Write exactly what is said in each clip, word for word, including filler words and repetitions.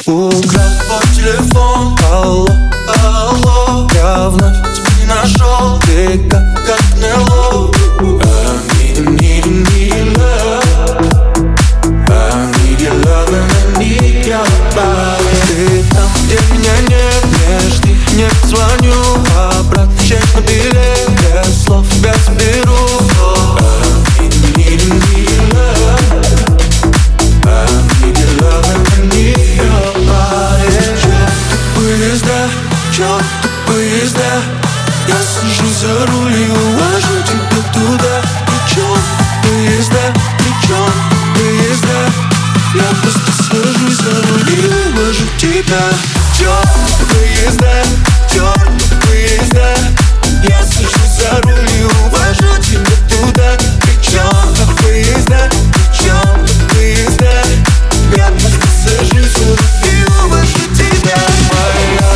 Украл твой телефон, алло, алло. Я вновь тебя не нашел, ты как, как НЛО. I need, need, need love. I need your love and I need your body. Ты там, где меня нет, не жди, не позвоню. Обратно чек на билет, без слов тебя заберу. I need, need, need love. I need your love and I need your body. Поезда, чёрт, поезда. Я сажусь за руль и увожу тебя туда. Причём поезда, причём поезда. Я просто сажусь за руль и увожу тебя. Чёрт, поезда, чёрт, поезда. Я сажусь за руль и увожу тебя туда. Причём поезда, причём поезда. Я просто сажусь за руль и увожу тебя. Моя,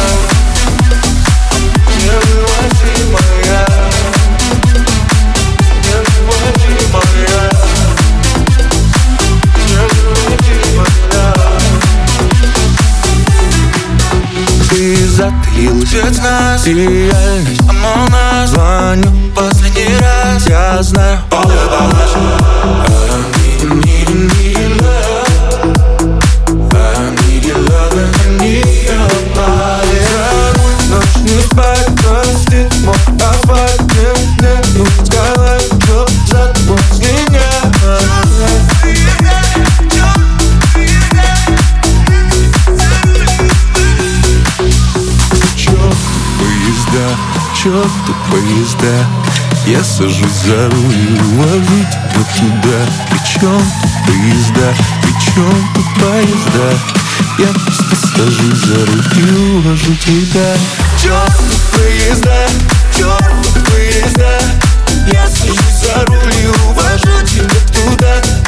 не вывози, моя, не вывози, моя, не вывози, моя. Ты затаилась от нас, и реальность Among Us. Звоню последний раз, я знаю all about us. I need, need, need love. I need your love and I need your body. За руль, ночь не спать, простит мой асфальт. Нет, нет, ну Skyline, что за тобой меня? Поезда, чёрты поезда. Я сажусь за руль и увожу тебя туда. Причём поезда, причём тут поезда. Я просто сажусь за руль и увожу тебя. Чёрты поезда, чёрты поезда. Я сажусь за руль и увожу тебя туда.